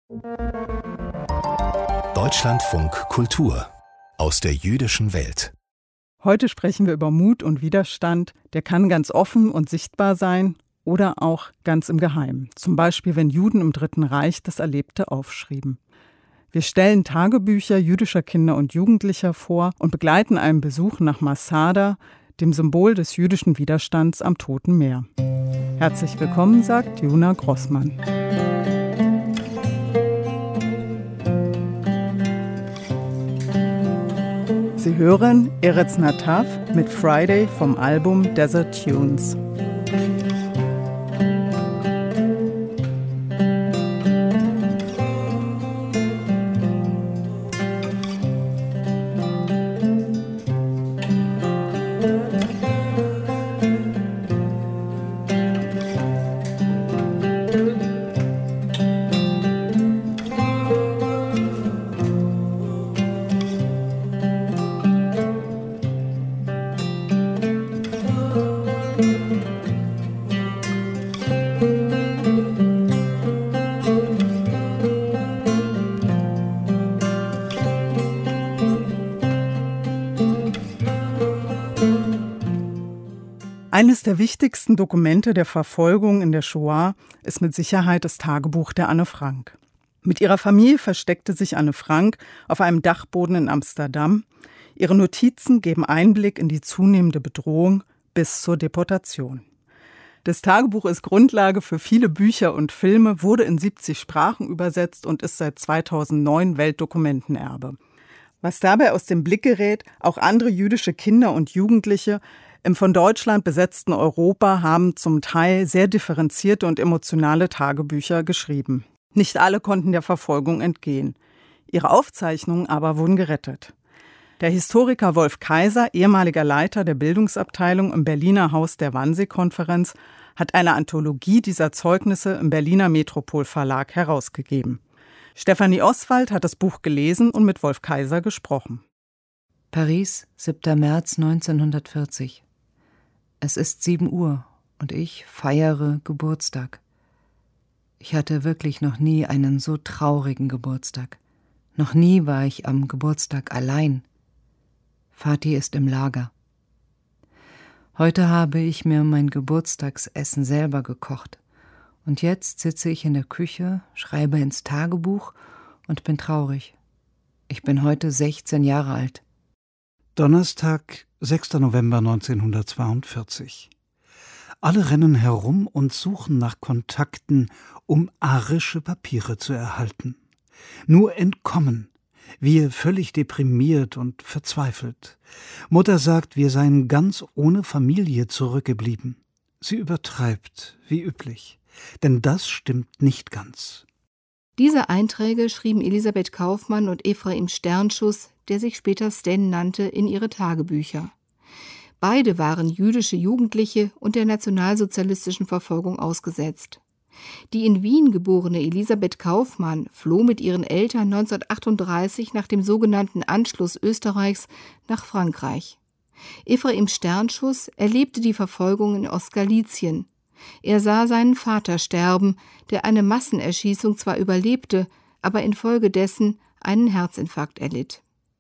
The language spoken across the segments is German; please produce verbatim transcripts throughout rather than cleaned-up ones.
Deutschlandfunk Kultur aus der jüdischen Welt. Heute sprechen wir über Mut und Widerstand. Der kann ganz offen und sichtbar sein oder auch ganz im Geheimen. Zum Beispiel, wenn Juden im Dritten Reich das Erlebte aufschrieben. Wir stellen Tagebücher jüdischer Kinder und Jugendlicher vor und begleiten einen Besuch nach Masada, dem Symbol des jüdischen Widerstands am Toten Meer. Herzlich willkommen, sagt Juna Grossmann. Sie hören Eretz Natav mit Friday vom Album Desert Tunes. Eines der wichtigsten Dokumente der Verfolgung in der Shoah ist mit Sicherheit das Tagebuch der Anne Frank. Mit ihrer Familie versteckte sich Anne Frank auf einem Dachboden in Amsterdam. Ihre Notizen geben Einblick in die zunehmende Bedrohung bis zur Deportation. Das Tagebuch ist Grundlage für viele Bücher und Filme, wurde in siebzig Sprachen übersetzt und ist seit zweitausendneun Weltdokumentenerbe. Was dabei aus dem Blick gerät, auch andere jüdische Kinder und Jugendliche im von Deutschland besetzten Europa haben zum Teil sehr differenzierte und emotionale Tagebücher geschrieben. Nicht alle konnten der Verfolgung entgehen. Ihre Aufzeichnungen aber wurden gerettet. Der Historiker Wolf Kaiser, ehemaliger Leiter der Bildungsabteilung im Berliner Haus der Wannsee-Konferenz, hat eine Anthologie dieser Zeugnisse im Berliner Metropol Verlag herausgegeben. Stefanie Oswald hat das Buch gelesen und mit Wolf Kaiser gesprochen. Paris, siebter März neunzehnhundertvierzig. Es ist sieben Uhr und ich feiere Geburtstag. Ich hatte wirklich noch nie einen so traurigen Geburtstag. Noch nie war ich am Geburtstag allein. Vati ist im Lager. Heute habe ich mir mein Geburtstagsessen selber gekocht. Und jetzt sitze ich in der Küche, schreibe ins Tagebuch und bin traurig. Ich bin heute sechzehn Jahre alt. Donnerstag, sechster November neunzehnhundertzweiundvierzig. Alle rennen herum und suchen nach Kontakten, um arische Papiere zu erhalten. Nur entkommen. Wir völlig deprimiert und verzweifelt. Mutter sagt, wir seien ganz ohne Familie zurückgeblieben. Sie übertreibt, wie üblich. Denn das stimmt nicht ganz. Diese Einträge schrieben Elisabeth Kaufmann und Ephraim Sternschuss, der sich später Sten nannte, in ihre Tagebücher. Beide waren jüdische Jugendliche und der nationalsozialistischen Verfolgung ausgesetzt. Die in Wien geborene Elisabeth Kaufmann floh mit ihren Eltern neunzehnhundertachtunddreißig nach dem sogenannten Anschluss Österreichs nach Frankreich. Ephraim Sternschuss erlebte die Verfolgung in Ostgalizien. Er sah seinen Vater sterben, der eine Massenerschießung zwar überlebte, aber infolgedessen einen Herzinfarkt erlitt.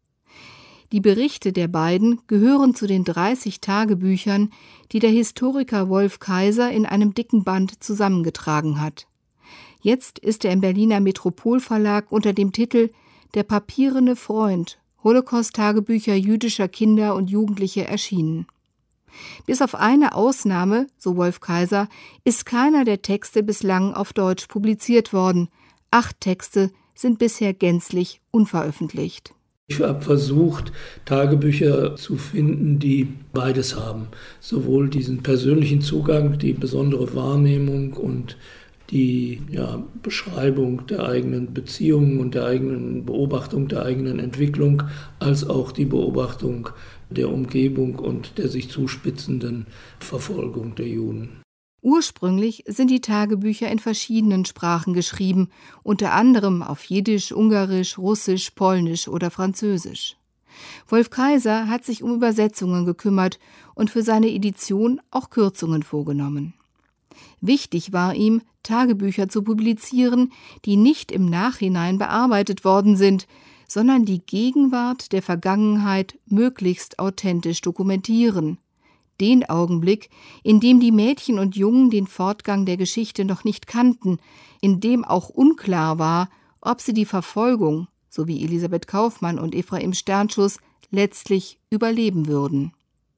Die Berichte der beiden gehören zu den dreißig Tagebüchern, die der Historiker Wolf Kaiser in einem dicken Band zusammengetragen hat. Jetzt ist er im Berliner Metropol Verlag unter dem Titel »Der papierene Freund – Holocaust-Tagebücher jüdischer Kinder und Jugendliche« erschienen. Bis auf eine Ausnahme, so Wolf Kaiser, ist keiner der Texte bislang auf Deutsch publiziert worden. Acht Texte sind bisher gänzlich unveröffentlicht. Ich habe versucht, Tagebücher zu finden, die beides haben. Sowohl diesen persönlichen Zugang, die besondere Wahrnehmung und die ja, Beschreibung der eigenen Beziehungen und der eigenen Beobachtung der eigenen Entwicklung, als auch die Beobachtung der Umgebung und der sich zuspitzenden Verfolgung der Juden. Ursprünglich sind die Tagebücher in verschiedenen Sprachen geschrieben, unter anderem auf Jiddisch, Ungarisch, Russisch, Polnisch oder Französisch. Wolf Kaiser hat sich um Übersetzungen gekümmert und für seine Edition auch Kürzungen vorgenommen. Wichtig war ihm, Tagebücher zu publizieren, die nicht im Nachhinein bearbeitet worden sind, sondern die Gegenwart der Vergangenheit möglichst authentisch dokumentieren. Den Augenblick, in dem die Mädchen und Jungen den Fortgang der Geschichte noch nicht kannten, in dem auch unklar war, ob sie die Verfolgung, so wie Elisabeth Kauffmann und Ephraim Sternschuss, letztlich überleben würden.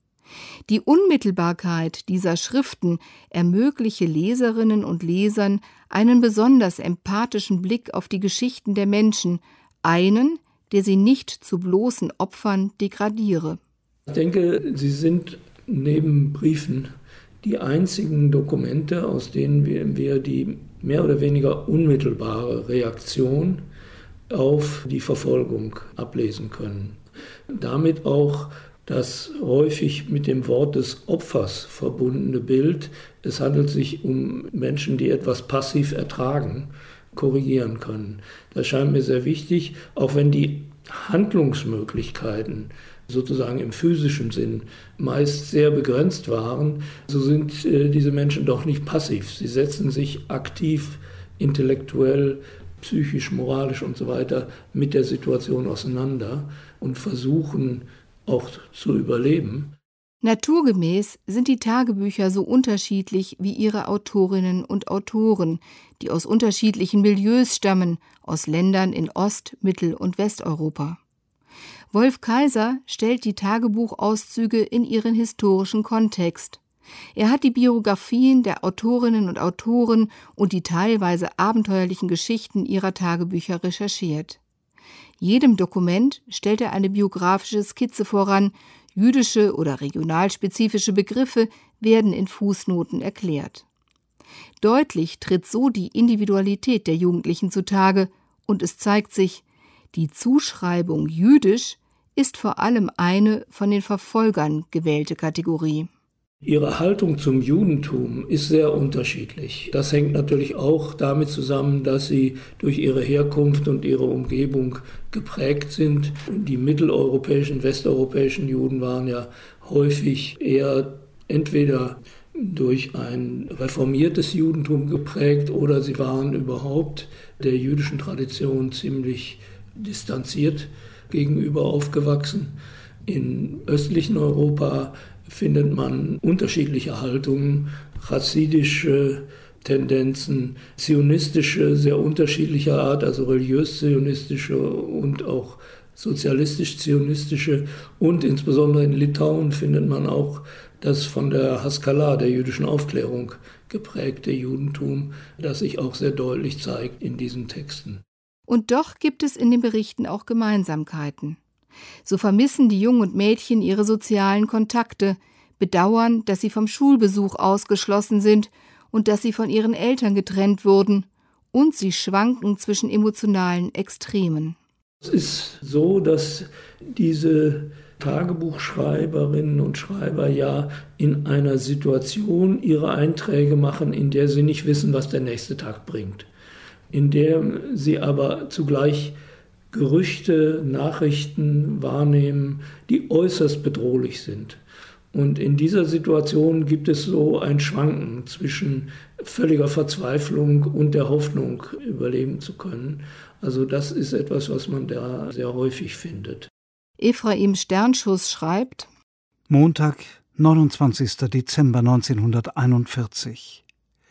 Die Unmittelbarkeit dieser Schriften ermögliche Leserinnen und Lesern einen besonders empathischen Blick auf die Geschichten der Menschen, einen, der sie nicht zu bloßen Opfern degradiere. Ich denke, sie sind neben Briefen die einzigen Dokumente, aus denen wir, wir die mehr oder weniger unmittelbare Reaktion auf die Verfolgung ablesen können. Damit auch das häufig mit dem Wort des Opfers verbundene Bild, es handelt sich um Menschen, die etwas passiv ertragen, korrigieren können. Das scheint mir sehr wichtig, auch wenn die Handlungsmöglichkeiten sozusagen im physischen Sinn meist sehr begrenzt waren, so sind äh, diese Menschen doch nicht passiv. Sie setzen sich aktiv, intellektuell, psychisch, moralisch und so weiter mit der Situation auseinander und versuchen auch zu überleben. Naturgemäß sind die Tagebücher so unterschiedlich wie ihre Autorinnen und Autoren, die aus unterschiedlichen Milieus stammen, aus Ländern in Ost-, Mittel- und Westeuropa. Wolf Kaiser stellt die Tagebuchauszüge in ihren historischen Kontext. Er hat die Biografien der Autorinnen und Autoren und die teilweise abenteuerlichen Geschichten ihrer Tagebücher recherchiert. Jedem Dokument stellt er eine biografische Skizze voran, jüdische oder regionalspezifische Begriffe werden in Fußnoten erklärt. Deutlich tritt so die Individualität der Jugendlichen zutage und es zeigt sich, die Zuschreibung jüdisch ist vor allem eine von den Verfolgern gewählte Kategorie. Ihre Haltung zum Judentum ist sehr unterschiedlich. Das hängt natürlich auch damit zusammen, dass sie durch ihre Herkunft und ihre Umgebung geprägt sind. Die mitteleuropäischen, westeuropäischen Juden waren ja häufig eher entweder durch ein reformiertes Judentum geprägt oder sie waren überhaupt der jüdischen Tradition ziemlich distanziert gegenüber aufgewachsen. In östlichen Europa findet man unterschiedliche Haltungen, chassidische Tendenzen, zionistische, sehr unterschiedlicher Art, also religiös-zionistische und auch sozialistisch-zionistische. Und insbesondere in Litauen findet man auch das von der Haskalah, der jüdischen Aufklärung, geprägte Judentum, das sich auch sehr deutlich zeigt in diesen Texten. Und doch gibt es in den Berichten auch Gemeinsamkeiten. So vermissen die Jungen und Mädchen ihre sozialen Kontakte, bedauern, dass sie vom Schulbesuch ausgeschlossen sind und dass sie von ihren Eltern getrennt wurden, und sie schwanken zwischen emotionalen Extremen. Es ist so, dass diese Tagebuchschreiberinnen und Schreiber ja in einer Situation ihre Einträge machen, in der sie nicht wissen, was der nächste Tag bringt, in der sie aber zugleich Gerüchte, Nachrichten wahrnehmen, die äußerst bedrohlich sind. Und in dieser Situation gibt es so ein Schwanken zwischen völliger Verzweiflung und der Hoffnung, überleben zu können. Also das ist etwas, was man da sehr häufig findet. Ephraim Sternschuss schreibt: Montag, neunundzwanzigster Dezember neunzehnhunderteinundvierzig.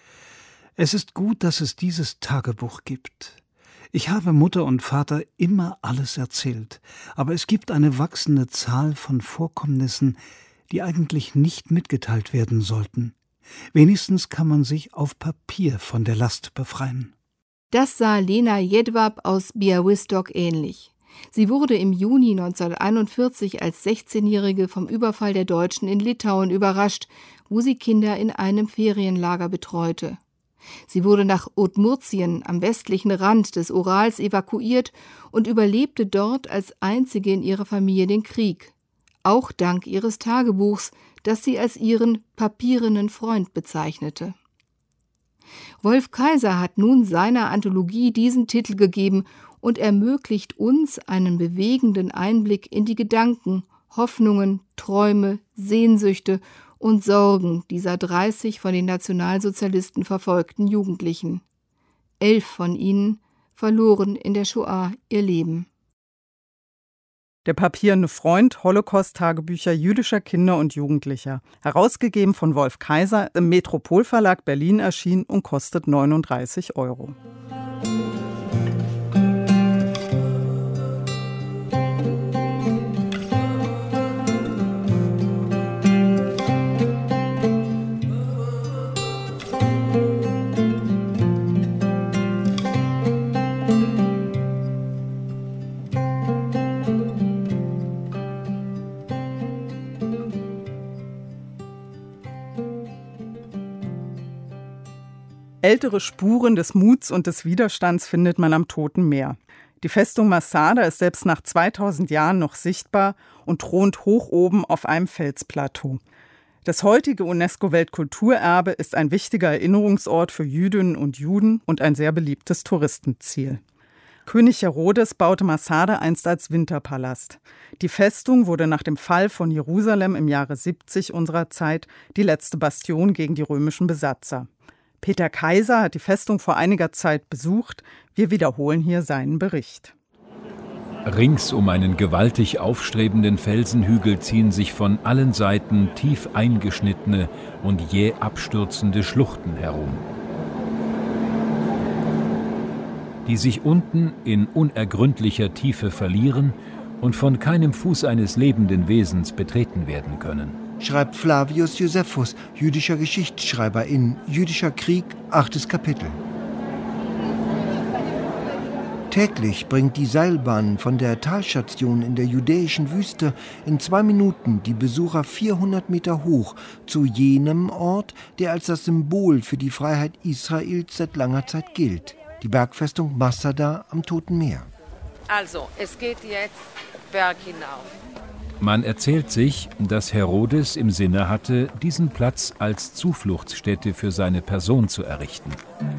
Es ist gut, dass es dieses Tagebuch gibt. Ich habe Mutter und Vater immer alles erzählt, aber es gibt eine wachsende Zahl von Vorkommnissen, die eigentlich nicht mitgeteilt werden sollten. Wenigstens kann man sich auf Papier von der Last befreien. Das sah Lena Jedwab aus Białystok ähnlich. Sie wurde im Juni neunzehnhunderteinundvierzig als sechzehnjährige vom Überfall der Deutschen in Litauen überrascht, wo sie Kinder in einem Ferienlager betreute. Sie wurde nach Udmurtien am westlichen Rand des Urals evakuiert und überlebte dort als einzige in ihrer Familie den Krieg. Auch dank ihres Tagebuchs, das sie als ihren papierenen Freund bezeichnete. Wolf Kaiser hat nun seiner Anthologie diesen Titel gegeben und ermöglicht uns einen bewegenden Einblick in die Gedanken, Hoffnungen, Träume, Sehnsüchte und Sorgen dieser dreißig von den Nationalsozialisten verfolgten Jugendlichen. Elf von ihnen verloren in der Shoah ihr Leben. Der papierende Freund, Holocaust-Tagebücher jüdischer Kinder und Jugendlicher, herausgegeben von Wolf Kaiser, im Metropolverlag Berlin erschienen und kostet neununddreißig Euro. Ältere Spuren des Muts und des Widerstands findet man am Toten Meer. Die Festung Masada ist selbst nach zweitausend Jahren noch sichtbar und thront hoch oben auf einem Felsplateau. Das heutige UNESCO-Weltkulturerbe ist ein wichtiger Erinnerungsort für Jüdinnen und Juden und ein sehr beliebtes Touristenziel. König Herodes baute Masada einst als Winterpalast. Die Festung wurde nach dem Fall von Jerusalem im Jahre siebzig unserer Zeit die letzte Bastion gegen die römischen Besatzer. Peter Kaiser hat die Festung vor einiger Zeit besucht. Wir wiederholen hier seinen Bericht. Rings um einen gewaltig aufstrebenden Felsenhügel ziehen sich von allen Seiten tief eingeschnittene und jäh abstürzende Schluchten herum, die sich unten in unergründlicher Tiefe verlieren und von keinem Fuß eines lebenden Wesens betreten werden können. Schreibt Flavius Josephus, jüdischer Geschichtsschreiber, in Jüdischer Krieg, achtes Kapitel. Täglich bringt die Seilbahn von der Talstation in der judäischen Wüste in zwei Minuten die Besucher vierhundert Meter hoch zu jenem Ort, der als das Symbol für die Freiheit Israels seit langer Zeit gilt. Die Bergfestung Masada am Toten Meer. Also, es geht jetzt Berg hinauf. Man erzählt sich, dass Herodes im Sinne hatte, diesen Platz als Zufluchtsstätte für seine Person zu errichten.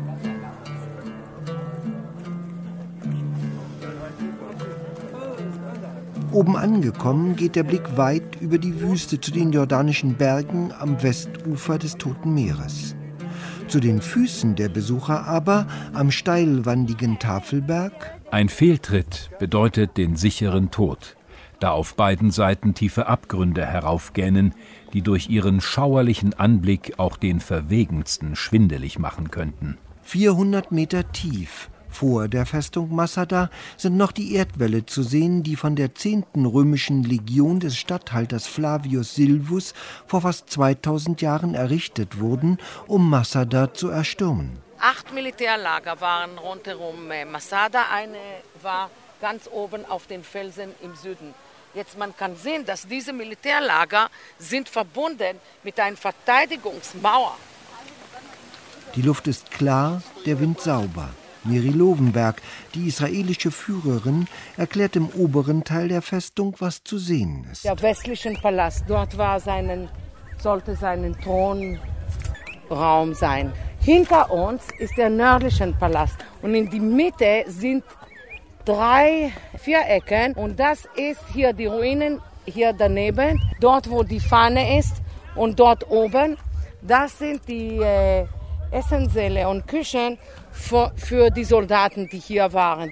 Oben angekommen geht der Blick weit über die Wüste zu den jordanischen Bergen am Westufer des Toten Meeres. Zu den Füßen der Besucher aber am steilwandigen Tafelberg. Ein Fehltritt bedeutet den sicheren Tod, da auf beiden Seiten tiefe Abgründe heraufgähnen, die durch ihren schauerlichen Anblick auch den Verwegensten schwindelig machen könnten. vierhundert Meter tief vor der Festung Masada sind noch die Erdwälle zu sehen, die von der zehnten römischen Legion des Statthalters Flavius Silvus vor fast zweitausend Jahren errichtet wurden, um Masada zu erstürmen. Acht Militärlager waren rundherum Masada, eine war ganz oben auf den Felsen im Süden. Jetzt man kann sehen, dass diese Militärlager sind verbunden mit einer Verteidigungsmauer. Die Luft ist klar, der Wind sauber. Miri Lowenberg, die israelische Führerin, erklärt im oberen Teil der Festung, was zu sehen ist. Der westliche Palast, dort war seinen, sollte sein Thronraum sein. Hinter uns ist der nördliche Palast und in die Mitte sind drei Vierecken und das ist hier die Ruinen, hier daneben, dort wo die Fahne ist und dort oben, das sind die äh, Essenssäle und Küchen für, für die Soldaten, die hier waren.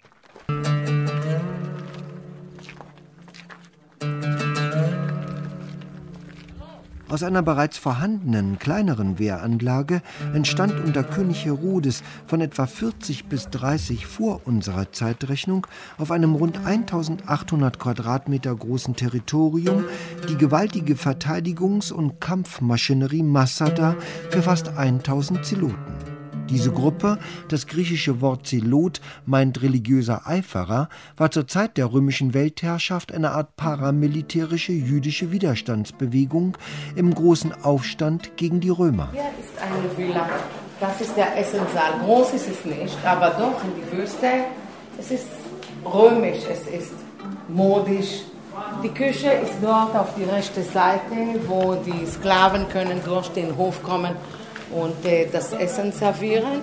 Aus einer bereits vorhandenen, kleineren Wehranlage entstand unter König Herodes von etwa vierzig bis dreißig vor unserer Zeitrechnung auf einem rund eintausendachthundert Quadratmeter großen Territorium die gewaltige Verteidigungs- und Kampfmaschinerie Masada für fast eintausend Zeloten. Diese Gruppe, das griechische Wort Zelot meint religiöser Eiferer, war zur Zeit der römischen Weltherrschaft eine Art paramilitärische jüdische Widerstandsbewegung im großen Aufstand gegen die Römer. Hier ist eine Villa, das ist der Essenssaal. Groß ist es nicht, aber doch in die Wüste. Es ist römisch, es ist modisch. Die Küche ist dort auf die rechte Seite, wo die Sklaven können durch den Hof kommen und äh, das Essen servieren.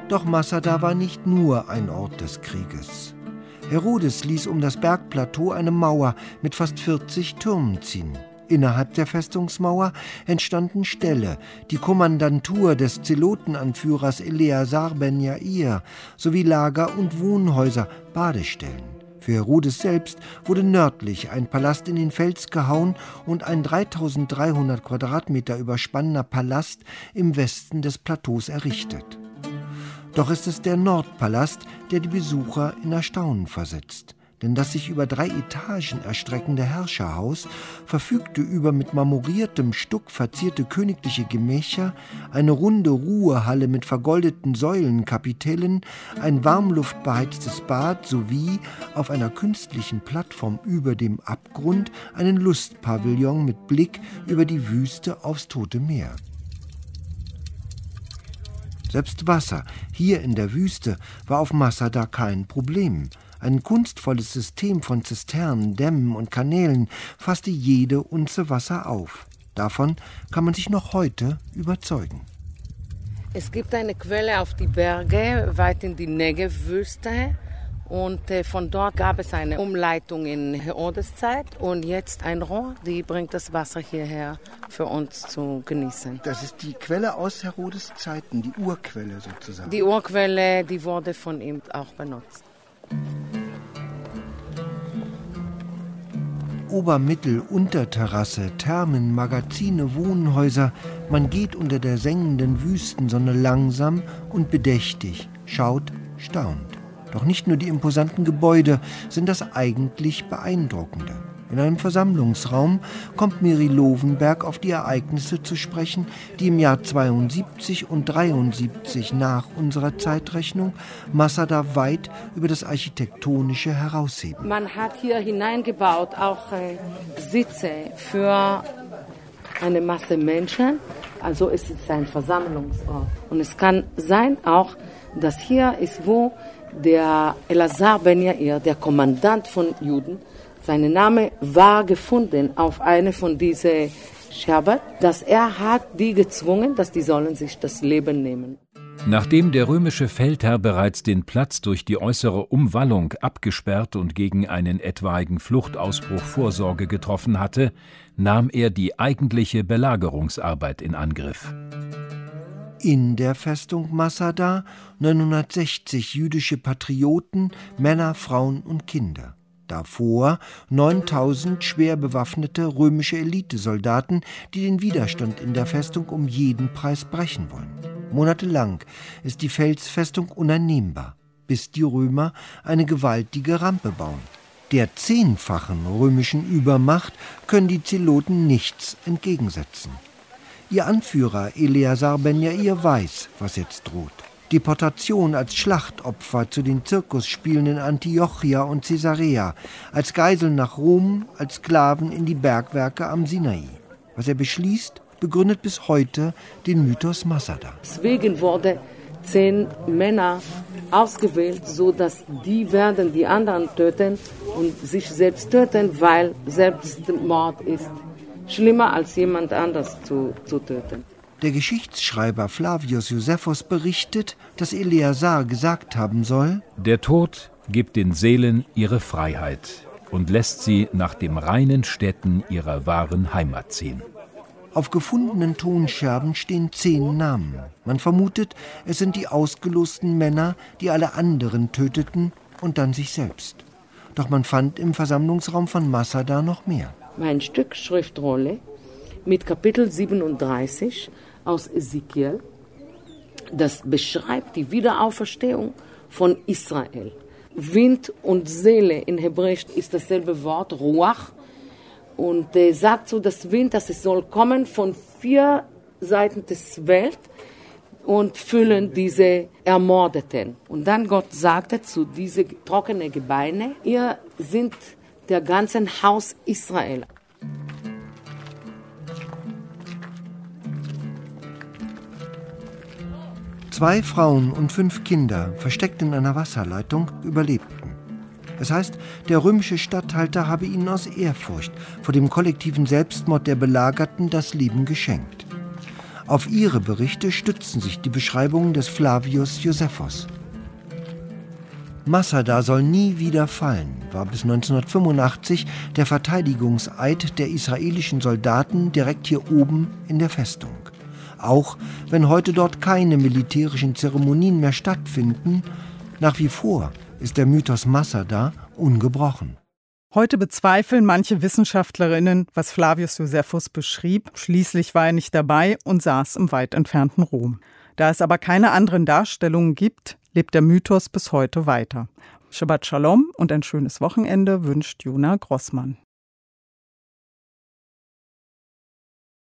Doch Masada war nicht nur ein Ort des Krieges. Herodes ließ um das Bergplateau eine Mauer mit fast vierzig Türmen ziehen. Innerhalb der Festungsmauer entstanden Ställe, die Kommandantur des Zelotenanführers Eleazar ben Jair sowie Lager und Wohnhäuser, Badestellen. Für Herodes selbst wurde nördlich ein Palast in den Fels gehauen und ein dreitausenddreihundert Quadratmeter überspannender Palast im Westen des Plateaus errichtet. Doch ist es der Nordpalast, der die Besucher in Erstaunen versetzt. Denn das sich über drei Etagen erstreckende Herrscherhaus verfügte über mit marmoriertem Stuck verzierte königliche Gemächer, eine runde Ruhehalle mit vergoldeten Säulenkapitellen, ein warmluftbeheiztes Bad sowie auf einer künstlichen Plattform über dem Abgrund einen Lustpavillon mit Blick über die Wüste aufs Tote Meer. Selbst Wasser, hier in der Wüste, war auf Masada kein Problem. Ein kunstvolles System von Zisternen, Dämmen und Kanälen fasste jede Unze Wasser auf. Davon kann man sich noch heute überzeugen. Es gibt eine Quelle auf die Berge, weit in die Negev-Wüste. Und äh, von dort gab es eine Umleitung in Herodes Zeit und jetzt ein Rohr, die bringt das Wasser hierher für uns zu genießen. Das ist die Quelle aus Herodes Zeiten, die Urquelle sozusagen. Die Urquelle, die wurde von ihm auch benutzt. Obermittel, Unterterrasse, Thermen, Magazine, Wohnhäuser. Man geht unter der sengenden Wüstensonne langsam und bedächtig, schaut, staunt. Doch nicht nur die imposanten Gebäude sind das eigentlich Beeindruckende. In einem Versammlungsraum kommt Miri Lowenberg auf die Ereignisse zu sprechen, die im Jahr zweiundsiebzig und dreiundsiebzig nach unserer Zeitrechnung Masada weit über das Architektonische herausheben. Man hat hier hineingebaut auch äh, Sitze für eine Masse Menschen. Also es ist ein Versammlungsort. Und es kann sein auch, dass hier ist, wo der Eleazar ben Jair, der Kommandant von Juden, sein Name war gefunden auf eine von diesen Scherben, dass er hat die gezwungen, dass die sollen sich das Leben nehmen. Nachdem der römische Feldherr bereits den Platz durch die äußere Umwallung abgesperrt und gegen einen etwaigen Fluchtausbruch Vorsorge getroffen hatte, nahm er die eigentliche Belagerungsarbeit in Angriff. In der Festung Masada neunhundertsechzig jüdische Patrioten, Männer, Frauen und Kinder. Davor neuntausend schwer bewaffnete römische Elitesoldaten, die den Widerstand in der Festung um jeden Preis brechen wollen. Monatelang ist die Felsfestung uneinnehmbar, bis die Römer eine gewaltige Rampe bauen. Der zehnfachen römischen Übermacht können die Zeloten nichts entgegensetzen. Ihr Anführer Eleazar ben Jair weiß, was jetzt droht. Deportation als Schlachtopfer zu den Zirkusspielen in Antiochia und Caesarea, als Geiseln nach Rom, als Sklaven in die Bergwerke am Sinai. Was er beschließt, begründet bis heute den Mythos Masada. Deswegen wurden zehn Männer ausgewählt, so dass die werden die anderen töten und sich selbst töten, weil Selbstmord ist schlimmer als jemand anders zu, zu töten. Der Geschichtsschreiber Flavius Josephus berichtet, dass Eleazar gesagt haben soll: Der Tod gibt den Seelen ihre Freiheit und lässt sie nach dem reinen Städten ihrer wahren Heimat ziehen. Auf gefundenen Tonscherben stehen zehn Namen. Man vermutet, es sind die ausgelosten Männer, die alle anderen töteten und dann sich selbst. Doch man fand im Versammlungsraum von Masada noch mehr. Mein Stück Schriftrolle mit Kapitel siebenunddreißig aus Ezekiel, das beschreibt die Wiederauferstehung von Israel. Wind und Seele in Hebräisch ist dasselbe Wort, Ruach. Und er sagt so, das Wind, dass es soll kommen von vier Seiten des Welt und füllen diese Ermordeten. Und dann Gott sagte zu diesen trockenen Gebeine: Ihr sind der ganzen Haus Israel. Zwei Frauen und fünf Kinder, versteckt in einer Wasserleitung, überlebten. Es heißt, der römische Statthalter habe ihnen aus Ehrfurcht vor dem kollektiven Selbstmord der Belagerten das Leben geschenkt. Auf ihre Berichte stützen sich die Beschreibungen des Flavius Josephus. Masada soll nie wieder fallen, war bis neunzehnhundertfünfundachtzig der Verteidigungseid der israelischen Soldaten direkt hier oben in der Festung. Auch wenn heute dort keine militärischen Zeremonien mehr stattfinden, nach wie vor ist der Mythos Masada ungebrochen. Heute bezweifeln manche Wissenschaftlerinnen, was Flavius Josephus beschrieb. Schließlich war er nicht dabei und saß im weit entfernten Rom. Da es aber keine anderen Darstellungen gibt, lebt der Mythos bis heute weiter. Shabbat Shalom und ein schönes Wochenende wünscht Jona Grossmann.